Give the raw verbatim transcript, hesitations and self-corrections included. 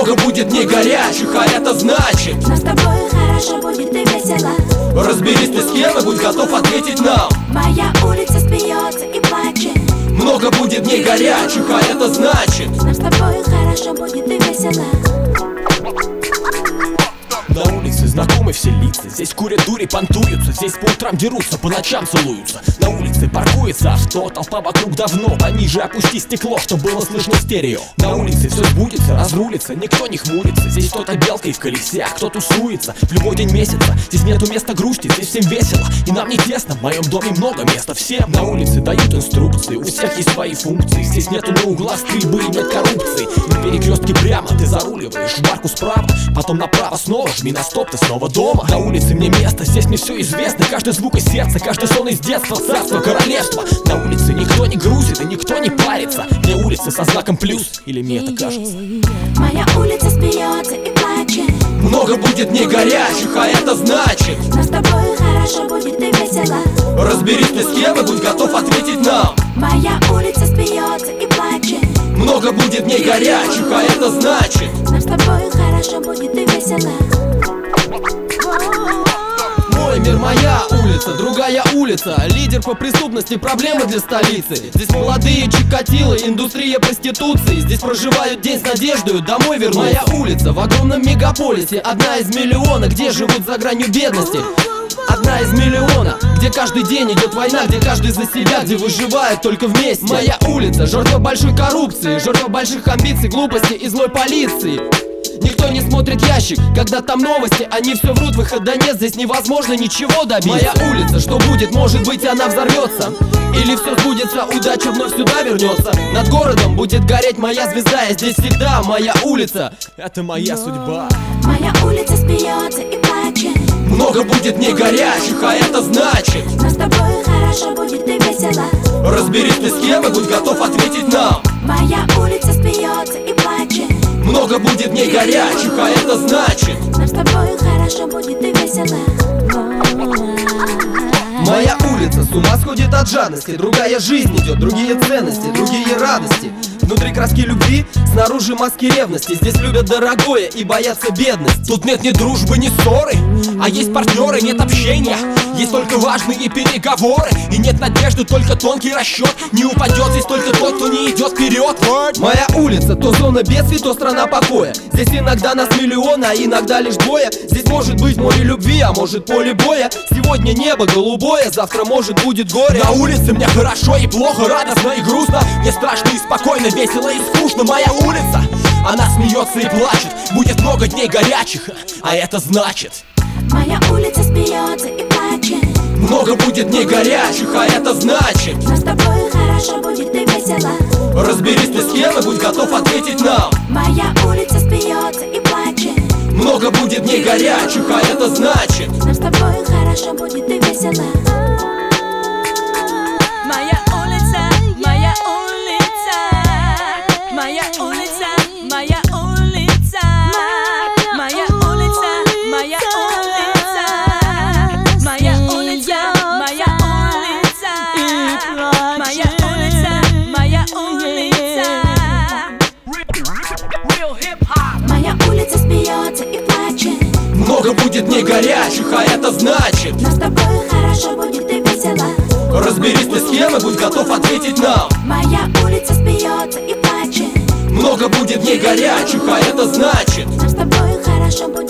Много будет дней горячих, а это значит нам с тобой хорошо будет и весело. Разберись ты с кем и будь готов ответить нам. Моя улица смеется и плачет. Много будет дней горячих, а это значит нам с тобой хорошо будет и весело. На улице знакомы все лица. Здесь курят дури, понтуются. Здесь по утрам дерутся, по ночам целуются. На улице паркуется авто, толпа вокруг давно. Пониже опусти стекло, чтоб было слышно в стерео. На улице все сбудется, разрулится, никто не хмурится. Здесь кто-то белкой в колесе, а кто тусуется в любой день месяца. Здесь нету места грусти, здесь всем весело. И нам не тесно, в моем доме много места всем. На улице дают инструкции, у всех есть свои функции. Здесь нету на углах стрельбы и нет коррупции. На перекрестке прямо ты заруливаешь в барку справа, потом направо снова жми на стоп, ты снова дома. На улице мне место, здесь мне все известно. Каждый звук из сердца, каждый сон из детства. Царство, королевство. На улице никто не грузит и никто не парится. Мне улица со знаком плюс, или мне это кажется? Моя улица смеется и плачет. Много будет дней горячих, а это значит нам с тобой хорошо будет и весело. Разберись ты с кем и будь готов ответить нам. Моя улица смеется и плачет. Много будет дней горячих, а это значит нам с тобой хорошо будет и весело. Мой мир, моя улица, другая улица. Лидер по преступности, проблемы для столицы. Здесь молодые чикатилы, индустрия проституции. Здесь проживают день с надеждой домой вернуться. Моя улица в огромном мегаполисе, одна из миллиона, где живут за гранью бедности. Одна из миллиона, где каждый день идет война, где каждый за себя, где выживают только вместе. Моя улица, жертва большой коррупции, жертва больших амбиций, глупости и злой полиции. Никто не смотрит ящик, когда там новости, они все врут, выхода нет, здесь невозможно ничего добиться. Моя улица, что будет, может быть она взорвется, или все сбудется, удача вновь сюда вернется. Над городом будет гореть моя звезда, я здесь всегда, моя улица, это моя судьба. Моя улица смеется и плачет. Много будет дней горячих, а это значит нам с тобой хорошо будет и весело. Разберись ты с кем и будь готов ответить нам. Моя улица смеется и плачет. Много будет дней горячих, а это значит нам с тобой хорошо будет и весело. Моя улица с ума сходит от жадности. Другая жизнь идет, другие ценности, другие радости. Внутри краски любви, снаружи маски ревности. Здесь любят дорогое и боятся бедности. Тут нет ни дружбы, ни ссоры, а есть партнеры, нет общения. Есть только важные переговоры, и нет надежды, только тонкий расчет. Не упадет здесь только тот, кто не идет вперед. Моя улица, то зона бедствий, то страна покоя. Здесь иногда нас миллион, а иногда лишь двое. Здесь может быть море любви, а может поле боя. Сегодня небо голубое, завтра может будет горе. На улице мне хорошо и плохо, радостно и грустно. Мне страшно и спокойно, весело и скучно. Моя улица, она смеется и плачет. Будет много дней горячих, а это значит моя улица смеется и плачет. много будет дней горячих, а это значит нам с тобой хорошо будет и весело. Разберись ты с кем и будь готов ответить нам. Моя улица смеется и плачет. Много будет дней горячих, а это значит нам с тобой хорошо будет и весело. Моя улица, моя улица, моя улица, моя улица, моя улица, моя улица, моя улица, моя улица, моя улица, моя улица. Моя улица смеется и плачет. много будет дней горячих, а это значит нам с тобой хорошо будет и весело. Разберись ты с кем и будь готов ответить нам. Моя улица смеется и плачет. Много будет дней горячих, а это значит нам с тобой хорошо будет